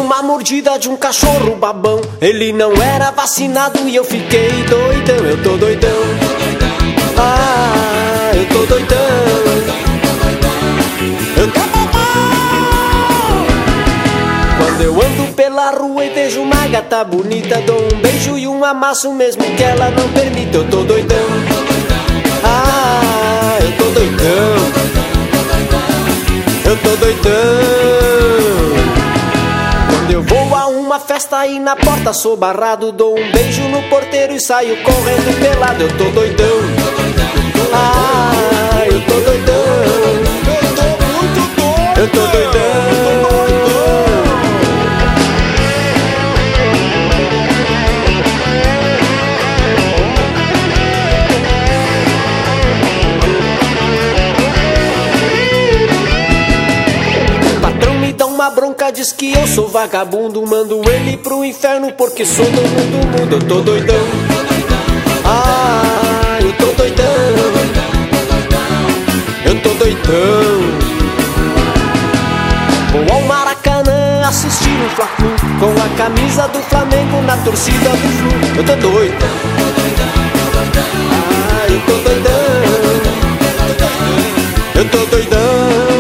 uma mordida de um cachorro babão. Ele não era vacinado e eu fiquei doidão. Eu tô doidão. Ah, eu tô doidão. Eu tô doidão. Quando eu ando pela rua e vejo uma gata bonita, dou um beijo e um amasso mesmo que ela não permita. Eu tô doidão. Ah, eu tô doidão. Eu tô doidão. Quando eu vou a uma festa e na porta sou barrado, dou um beijo no porteiro e saio correndo pelado. Eu tô doidão. Ah, eu tô doidão. Eu tô doidão. Uma bronca diz que eu sou vagabundo, mando ele pro inferno porque sou dono do mundo. Eu tô doidão. Ah, eu tô doidão. Eu tô doidão. Vou ao Maracanã assistir um Fla-Flu com a camisa do Flamengo na torcida do Flu. Eu tô doidão. Ah, eu tô doidão. Eu tô doidão.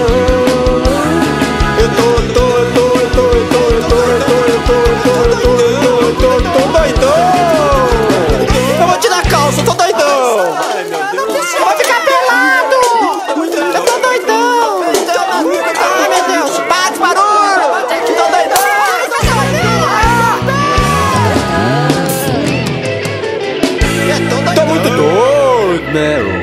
Eu vou tirar a calça, eu tô doidão. Ai, meu Deus. Eu vou ficar pelado. Eu tô doidão. Ai, meu Deus, para de barulho. Eu tô doidão. Tô muito doido, né?